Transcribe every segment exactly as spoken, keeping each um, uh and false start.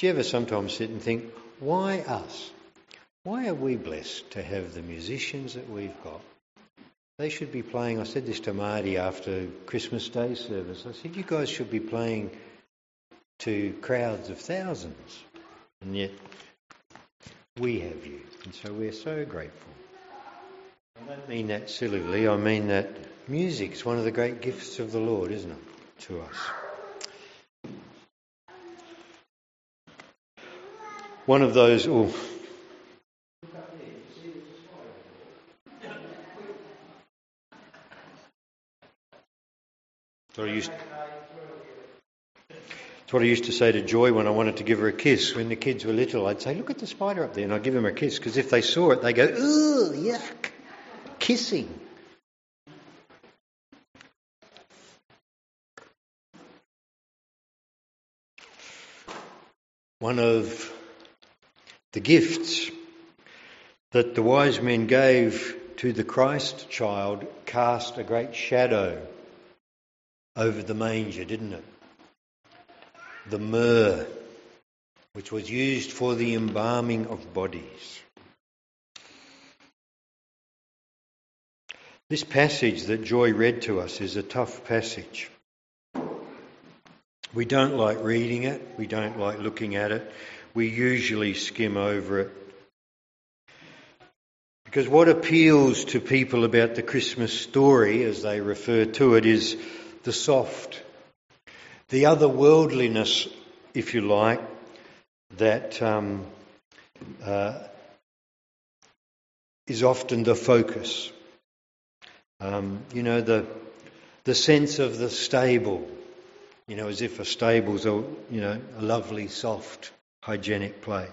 Do you ever sometimes sit and think, why us? Why are we blessed to have the musicians that we've got? They should be playing, I said this to Marty after Christmas Day service, I said, you guys should be playing to crowds of thousands, and yet we have you, and so we're so grateful. I don't mean that sillily, I mean that music's one of the great gifts of the Lord, isn't it, to us. One of those... Oh, That's what I used That's what I used to say to Joy when I wanted to give her a kiss. When the kids were little, I'd say, look at the spider up there, and I'd give them a kiss, because if they saw it, they go, ugh, yuck, kissing. One of the gifts that the wise men gave to the Christ child cast a great shadow over the manger, didn't it? The myrrh, which was used for the embalming of bodies. This passage that Joy read to us is a tough passage. We don't like reading it, we don't like looking at it, we usually skim over it. Because what appeals to people about the Christmas story, as they refer to it, is the soft, the otherworldliness, if you like, that um, uh, is often the focus. Um, you know, the the sense of the stable, you know, as if a stable's a, you know, a lovely, soft, hygienic place.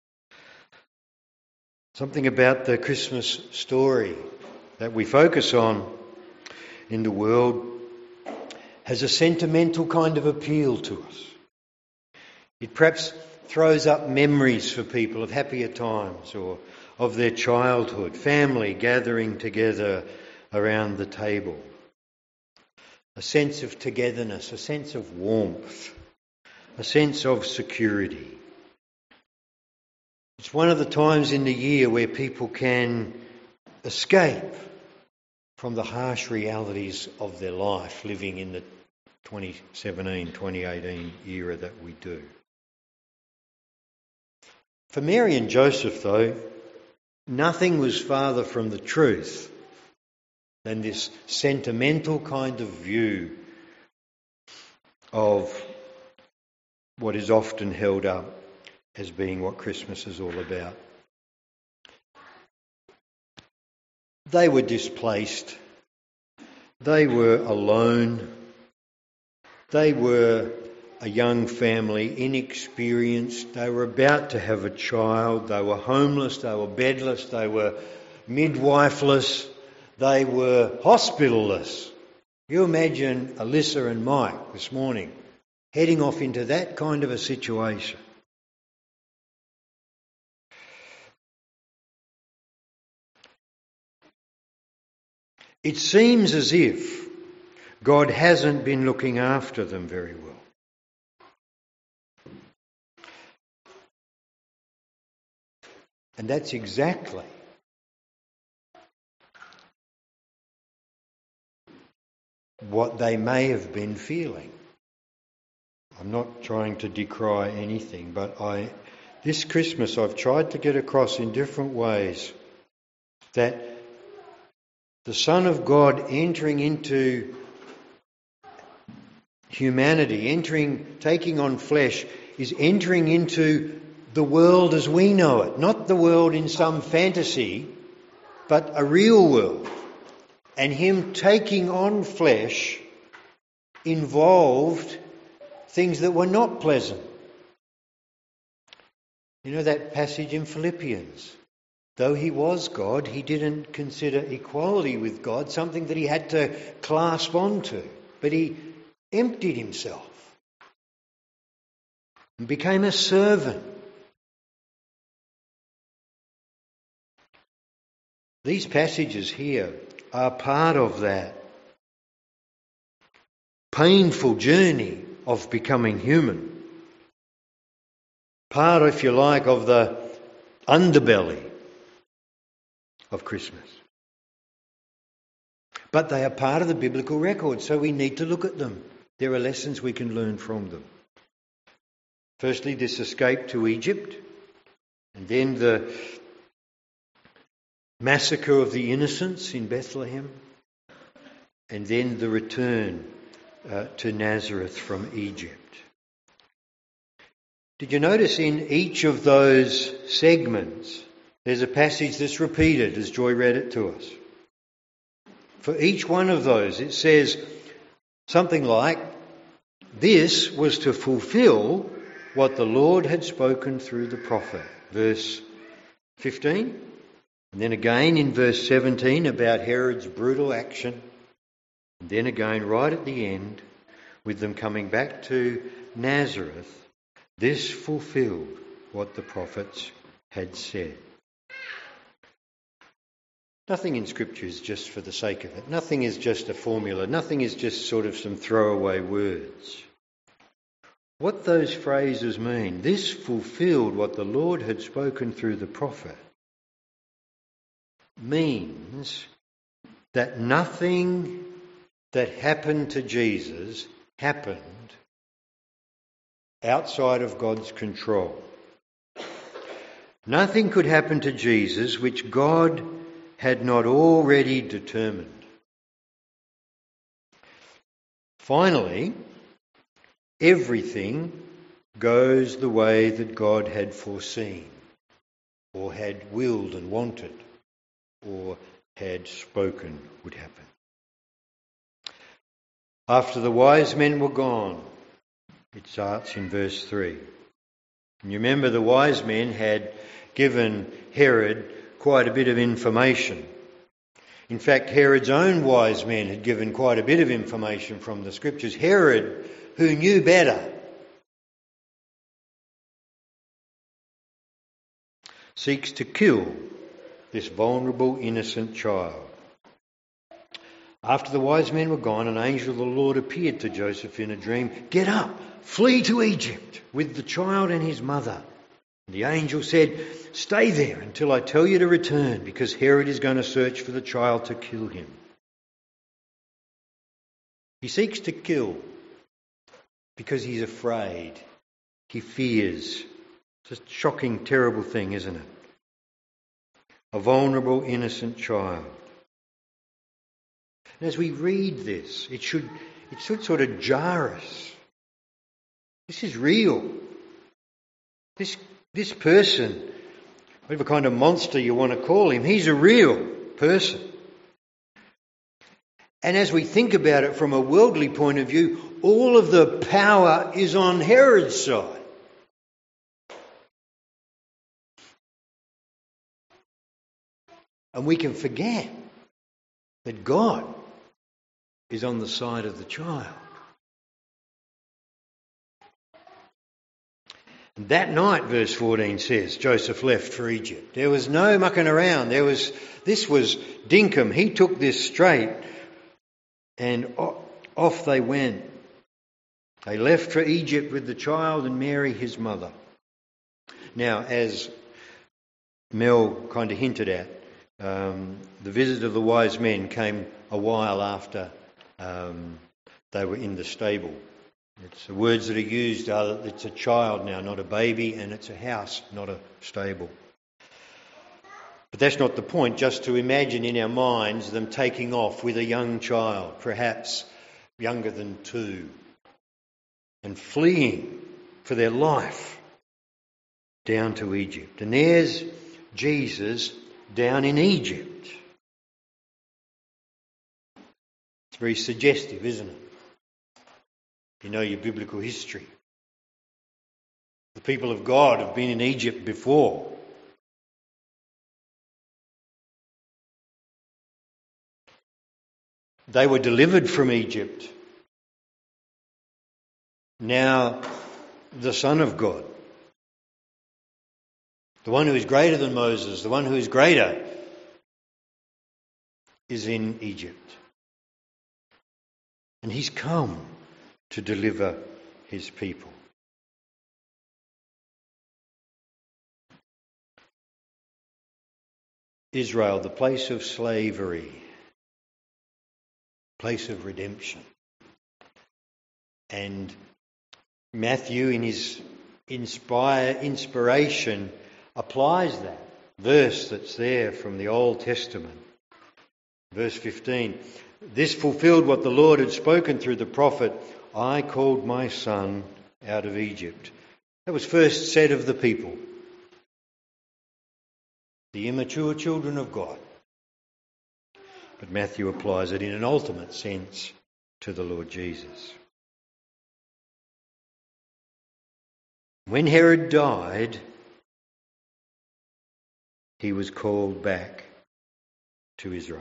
Something about the Christmas story that we focus on in the world has a sentimental kind of appeal to us. It perhaps throws up memories for people of happier times or of their childhood, family gathering together around the table. A sense of togetherness, a sense of warmth, a sense of security. It's one of the times in the year where people can escape from the harsh realities of their life living in the twenty seventeen, twenty eighteen era that we do. For Mary and Joseph, though, nothing was farther from the truth than this sentimental kind of view of what is often held up as being what Christmas is all about. They were displaced. They were alone. They were a young family, inexperienced. They were about to have a child. They were homeless. They were bedless. They were midwifeless. They were hospitalless. You imagine Alyssa and Mike this morning heading off into that kind of a situation. It seems as if God hasn't been looking after them very well. And that's exactly what they may have been feeling. I'm not trying to decry anything, but I, this Christmas I've tried to get across in different ways that the Son of God entering into humanity, entering, taking on flesh, is entering into the world as we know it. Not the world in some fantasy, but a real world. And him taking on flesh involved things that were not pleasant. You know that passage in Philippians? Though he was God, he didn't consider equality with God something that he had to clasp onto, but he emptied himself and became a servant. These passages here are part of that painful journey of becoming human. part, if you like, of the underbelly of Christmas. But they are part of the biblical record, so we need to look at them. There are lessons we can learn from them. Firstly, this escape to Egypt, and then the massacre of the innocents in Bethlehem, and then the return uh, to Nazareth from Egypt. Did you notice in each of those segments there's a passage that's repeated as Joy read it to us? For each one of those it says something like, this was to fulfill what the Lord had spoken through the prophet. Verse fifteen. And then again in verse seventeen about Herod's brutal action. And then again right at the end with them coming back to Nazareth. This fulfilled what the prophets had said. Nothing in Scripture is just for the sake of it. Nothing is just a formula. Nothing is just sort of some throwaway words. What those phrases mean, this fulfilled what the Lord had spoken through the prophet, means that nothing that happened to Jesus happened outside of God's control. Nothing could happen to Jesus which God had not already determined. Finally, everything goes the way that God had foreseen, or had willed and wanted, or had spoken would happen. After the wise men were gone, it starts in verse three. And you remember the wise men had given Herod quite a bit of information. In fact, Herod's own wise men had given quite a bit of information from the Scriptures. Herod, who knew better, seeks to kill this vulnerable, innocent child. After the wise men were gone, an angel of the Lord appeared to Joseph in a dream. Get up, flee to Egypt with the child and his mother. And the angel said, stay there until I tell you to return, because Herod is going to search for the child to kill him. He seeks to kill because he's afraid. He fears. It's a shocking, terrible thing, isn't it? A vulnerable, innocent child. And as we read this, it should, it should sort of jar us. This is real. This, this person, whatever kind of monster you want to call him, he's a real person. And as we think about it from a worldly point of view, all of the power is on Herod's side. And we can forget that God is on the side of the child. And that night, verse fourteen says, Joseph left for Egypt. There was no mucking around. There was, this was dinkum. He took this straight and off they went. They left for Egypt with the child and Mary, his mother. Now, as Mel kind of hinted at, um, the visit of the wise men came a while after um, they were in the stable. It's the words that are used are that it's a child now, not a baby, and it's a house, not a stable. But that's not the point, just to imagine in our minds them taking off with a young child, perhaps younger than two, and fleeing for their life down to Egypt. And there's Jesus down in Egypt. It's very suggestive, isn't it? You know your biblical history. The people of God have been in Egypt before. They were delivered from Egypt. Now the Son of God, the one who is greater than Moses, the one who is greater, is in Egypt. And he's come to deliver his people. Israel, the place of slavery, place of redemption. And Matthew, in his inspire, inspiration, applies that verse that's there from the Old Testament. Verse fifteen, this fulfilled what the Lord had spoken through the prophet, I called my son out of Egypt. That was first said of the people, the immature children of God. But Matthew applies it in an ultimate sense to the Lord Jesus. When Herod died, he was called back to Israel.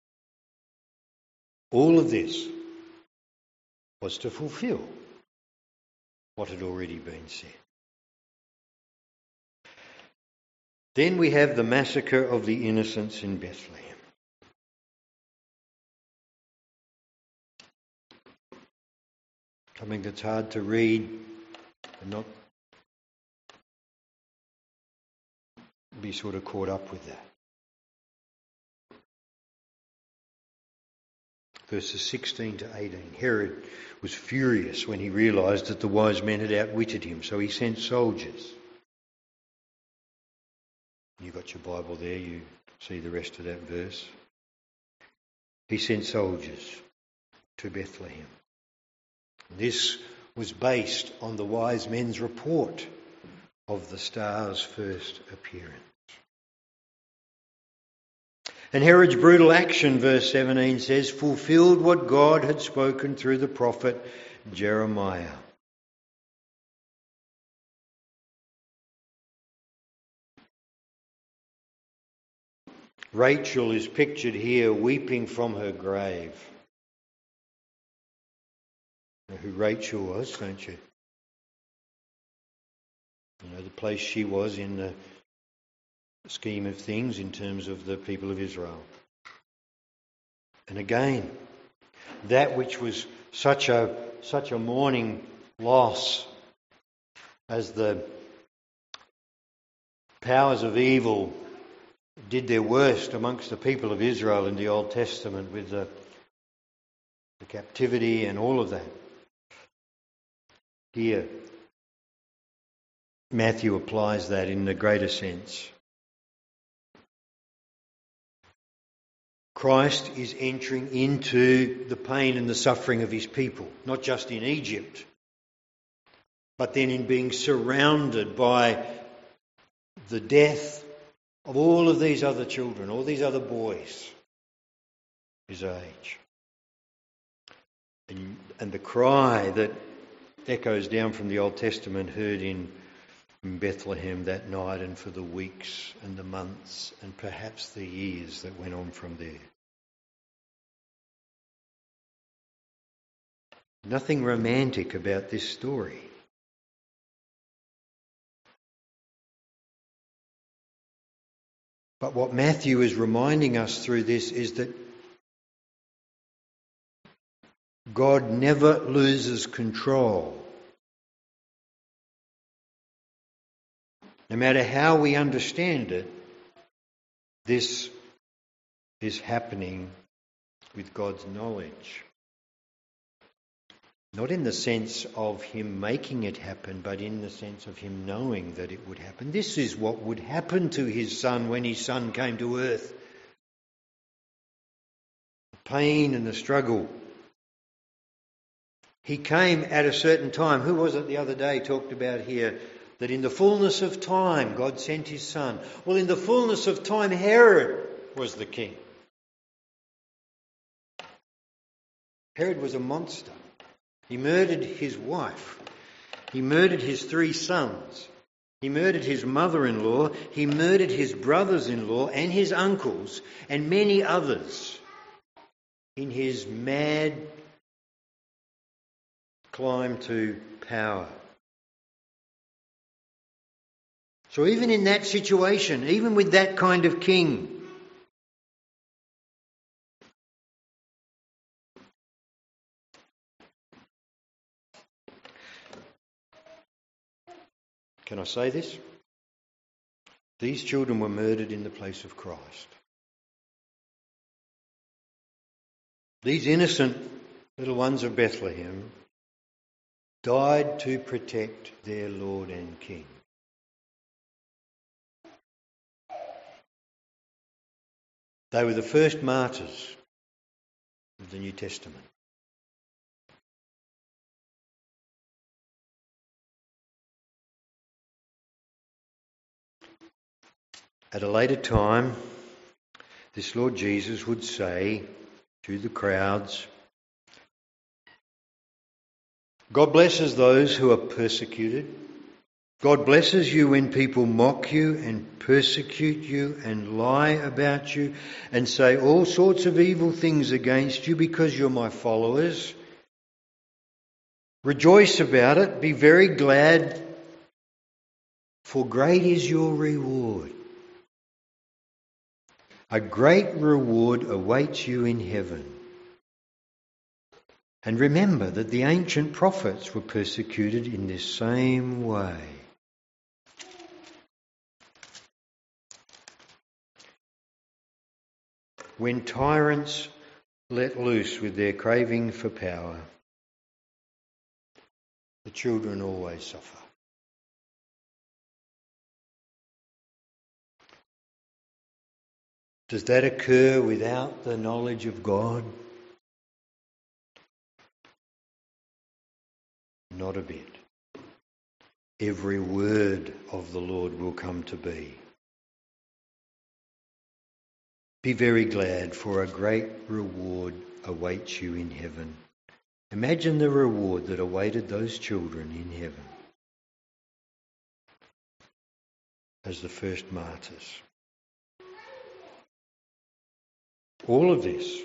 All of this was to fulfill what had already been said. Then we have the massacre of the innocents in Bethlehem. Something that's hard to read and not be sort of caught up with that. Verses sixteen to eighteen. Herod was furious when he realised that the wise men had outwitted him, so he sent soldiers. You've got your Bible there, you see the rest of that verse. He sent soldiers to Bethlehem. This was based on the wise men's report of the star's first appearance. And Herod's brutal action, verse seventeen says, fulfilled what God had spoken through the prophet Jeremiah. Rachel is pictured here weeping from her grave. You know who Rachel was, don't you? You know the place she was in the scheme of things in terms of the people of Israel. And again, that which was such a such a mourning loss as the powers of evil did their worst amongst the people of Israel in the Old Testament with the, the captivity and all of that. Here, Matthew applies that in the greater sense. Christ is entering into the pain and the suffering of his people, not just in Egypt, but then in being surrounded by the death of all of these other children, all these other boys his age. And, and the cry that echoes down from the Old Testament heard in, in Bethlehem that night and for the weeks and the months and perhaps the years that went on from there. Nothing romantic about this story. But what Matthew is reminding us through this is that God never loses control. No matter how we understand it, this is happening with God's knowledge. Not in the sense of him making it happen, but in the sense of him knowing that it would happen. This is what would happen to his son when his son came to earth. The pain and the struggle. He came at a certain time. Who was it the other day talked about here? That in the fullness of time God sent his son. Well, in the fullness of time Herod was the king. Herod was a monster. He murdered his wife. He murdered his three sons. He murdered his mother-in-law. He murdered his brothers-in-law and his uncles and many others in his mad climb to power. So even in that situation, even with that kind of king, can I say this? These children were murdered in the place of Christ. these innocent little ones of Bethlehem died to protect their Lord and King. They were the first martyrs of the New Testament. At a later time, this Lord Jesus would say to the crowds, God blesses those who are persecuted. God blesses you when people mock you and persecute you and lie about you and say all sorts of evil things against you because you're my followers. Rejoice about it. Be very glad, for great is your reward. A great reward awaits you in heaven. And remember that the ancient prophets were persecuted in this same way. When tyrants let loose with their craving for power, the children always suffer. Does that occur without the knowledge of God? Not a bit. Every word of the Lord will come to be. Be very glad, for a great reward awaits you in heaven. Imagine the reward that awaited those children in heaven as the first martyrs. All of this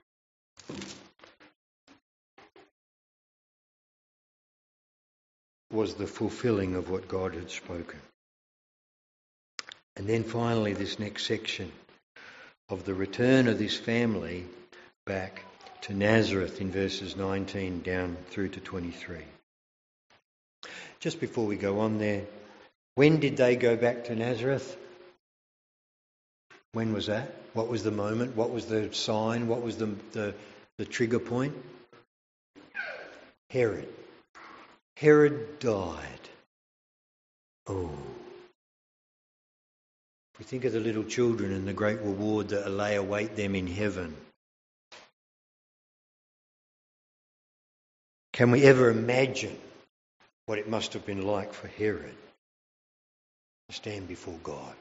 was the fulfilling of what God had spoken. And then finally, this next section of the return of this family back to Nazareth in verses nineteen down through to twenty-three. Just before we go on there, when did they go back to Nazareth? When was that? What was the moment? What was the sign? What was the, the, the trigger point? Herod. Herod died. Oh. If we think of the little children and the great reward that lay await them in heaven, can we ever imagine what it must have been like for Herod to stand before God?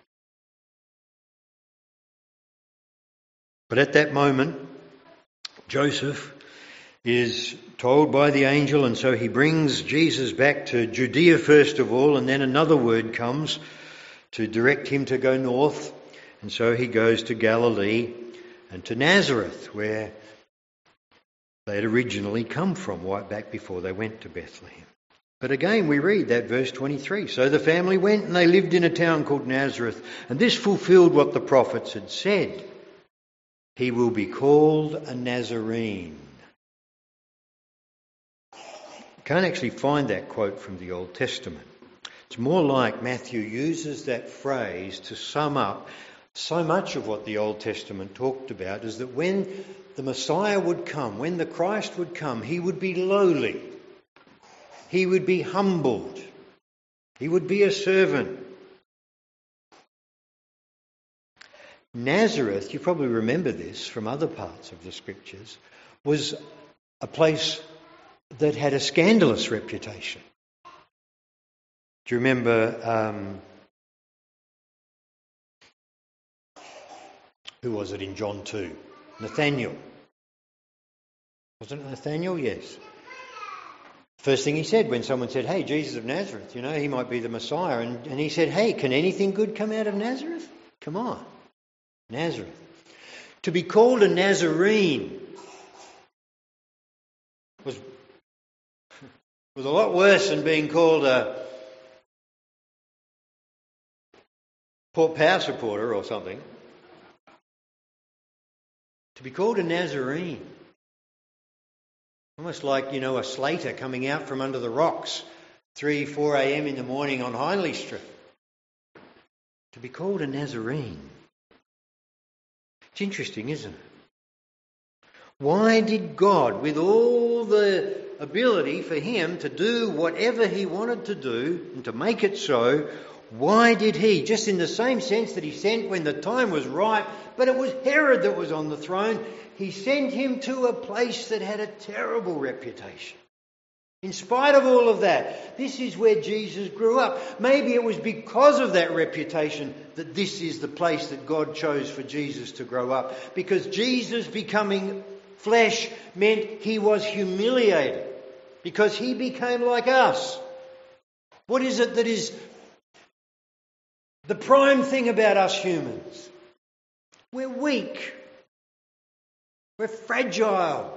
But at that moment, Joseph is told by the angel, and so he brings Jesus back to Judea first of all, and then another word comes to direct him to go north, and so he goes to Galilee and to Nazareth, where they had originally come from, right back before they went to Bethlehem. But again, we read that verse twenty-three. So the family went and they lived in a town called Nazareth, and this fulfilled what the prophets had said. He will be called a Nazarene. You can't actually find that quote from the Old Testament. It's more like Matthew uses that phrase to sum up so much of what the Old Testament talked about, is that when the Messiah would come, when the Christ would come, he would be lowly. He would be humbled. He would be a servant. Nazareth, you probably remember this from other parts of the Scriptures, was a place that had a scandalous reputation. Do you remember um, who was it in John two? Nathaniel. Wasn't it Nathaniel? Yes. First thing he said when someone said, hey, Jesus of Nazareth, you know, he might be the Messiah. And, and he said, hey, can anything good come out of Nazareth? Come on. Nazareth. To be called a Nazarene was, was a lot worse than being called a Port Power supporter or something. To be called a Nazarene. Almost like, you know, a slater coming out from under the rocks three, four a.m. in the morning on Hindley Street. To be called a Nazarene. It's interesting, isn't it? Why did God, with all the ability for him to do whatever he wanted to do and to make it so, why did he, just in the same sense that he sent when the time was right, but it was Herod that was on the throne, he sent him to a place that had a terrible reputation. In spite of all of that, this is where Jesus grew up. Maybe it was because of that reputation that this is the place that God chose for Jesus to grow up. Because Jesus becoming flesh meant he was humiliated. Because he became like us. What is it that is the prime thing about us humans? We're weak. We're fragile.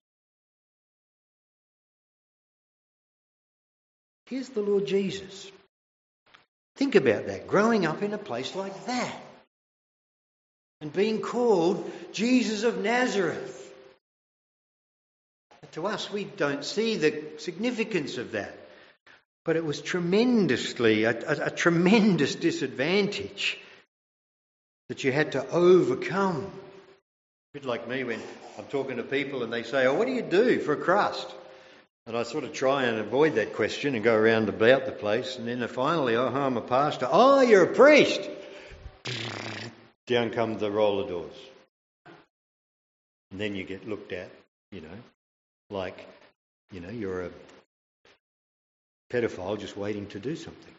Here's the Lord Jesus. Think about that, growing up in a place like that and being called Jesus of Nazareth. To us, we don't see the significance of that. But it was tremendously, a, a, a tremendous disadvantage that you had to overcome. A bit like me when I'm talking to people and they say, oh, what do you do for a crust? And I sort of try and avoid that question and go around about the place. And then finally, oh, I'm a pastor. Oh, you're a priest. Down come the roller doors. And then you get looked at, you know, like, you know, you're a pedophile just waiting to do something.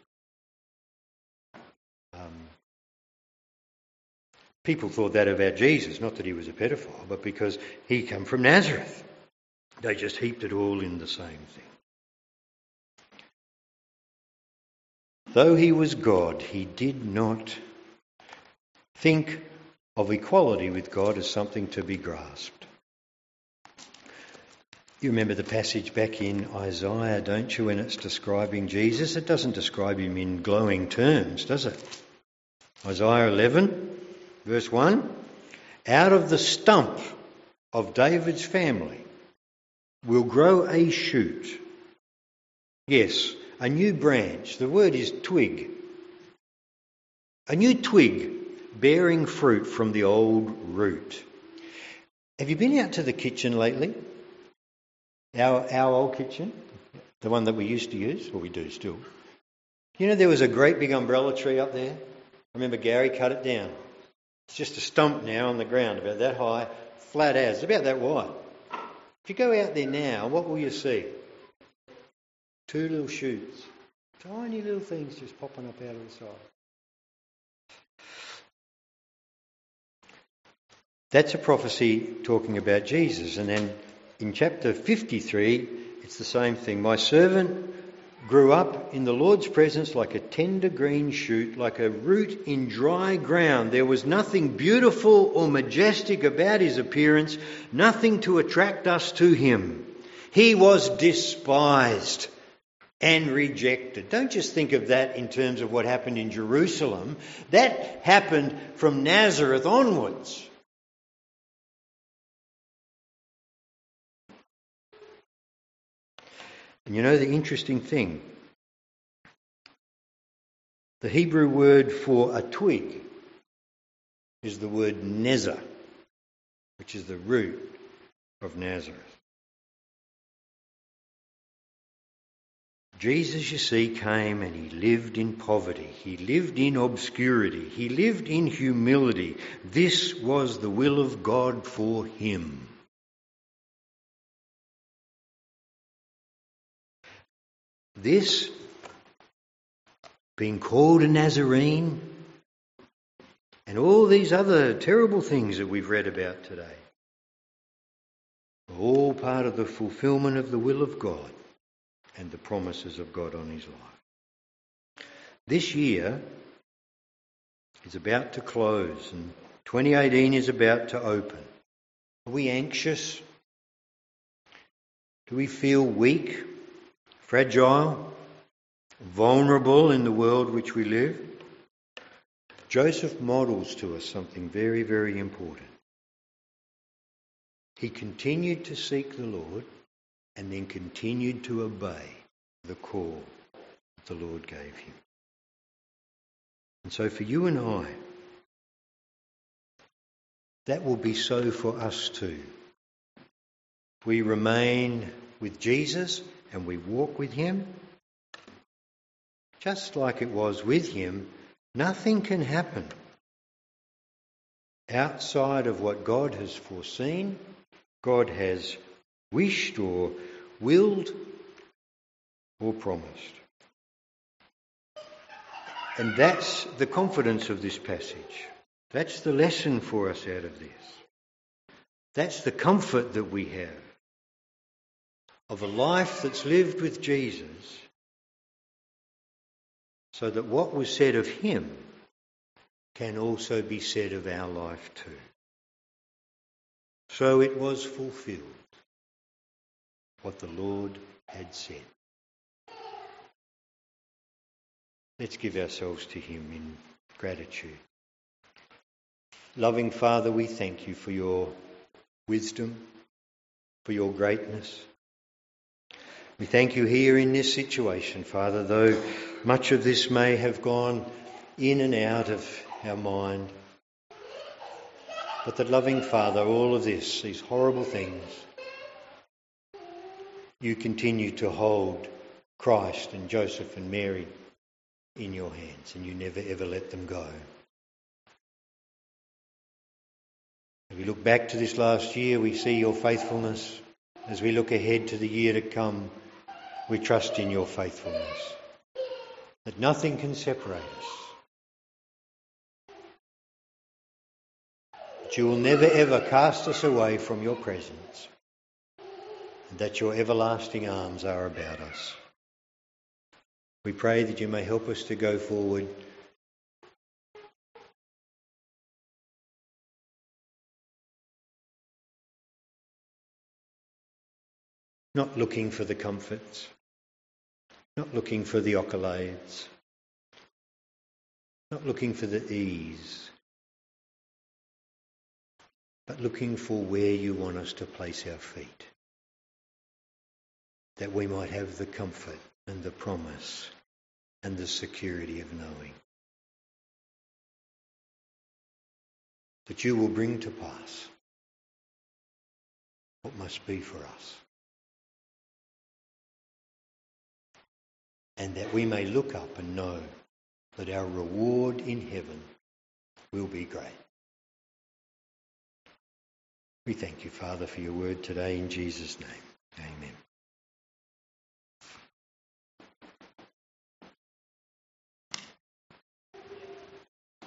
Um, people thought that about Jesus, not that he was a pedophile, but because he came from Nazareth. They just heaped it all in the same thing. Though he was God, he did not think of equality with God as something to be grasped. You remember the passage back in Isaiah, don't you, when it's describing Jesus? It doesn't describe him in glowing terms, does it? Isaiah eleven, verse one, out of the stump of David's family will grow a shoot. Yes, a new branch. The word is twig. A new twig bearing fruit from the old root. Have you been out to the kitchen lately? Our, our old kitchen, the one that we used to use, or we do still. You know there was a great big umbrella tree up there? I remember Gary cut it down. It's just a stump now on the ground, about that high, flat as, it's about that wide. If you go out there now, what will you see? Two little shoots. Tiny little things just popping up out of the side. That's a prophecy talking about Jesus. And then in chapter fifty-three, it's the same thing. My servant grew up in the Lord's presence like a tender green shoot, like a root in dry ground. There was nothing beautiful or majestic about his appearance, nothing to attract us to him. He was despised and rejected. Don't just think of that in terms of what happened in Jerusalem. That happened from Nazareth onwards. And you know the interesting thing? The Hebrew word for a twig is the word nezer, which is the root of Nazareth. Jesus, you see, came and he lived in poverty. He lived in obscurity. He lived in humility. This was the will of God for him. This, being called a Nazarene, and all these other terrible things that we've read about today, are all part of the fulfilment of the will of God and the promises of God on his life. This year is about to close and twenty eighteen is about to open. Are we anxious? Do we feel weak? Fragile, vulnerable in the world which we live? Joseph models to us something very, very important. He continued to seek the Lord and then continued to obey the call that the Lord gave him. And so for you and I, that will be so for us too. we remain with Jesus and we walk with him, just like it was with him, nothing can happen outside of what God has foreseen, God has wished or willed or promised. And that's the confidence of this passage. That's the lesson for us out of this. That's the comfort that we have of a life that's lived with Jesus, so that what was said of him can also be said of our life too. So it was fulfilled, what the Lord had said. Let's give ourselves to him in gratitude. Loving Father, we thank you for your wisdom, for your greatness. We thank you here in this situation, Father, though much of this may have gone in and out of our mind. But that, loving Father, all of this, these horrible things, you continue to hold Christ and Joseph and Mary in your hands, and you never ever let them go. As we look back to this last year, we see your faithfulness. As we look ahead to the year to come, we trust in your faithfulness, that nothing can separate us. That you will never ever cast us away from your presence, and that your everlasting arms are about us. We pray that you may help us to go forward not looking for the comforts, not looking for the accolades, not looking for the ease, but looking for where you want us to place our feet, that we might have the comfort and the promise and the security of knowing that you will bring to pass what must be for us, and that we may look up and know that our reward in heaven will be great. We thank you, Father, for your word today in Jesus' name. Amen.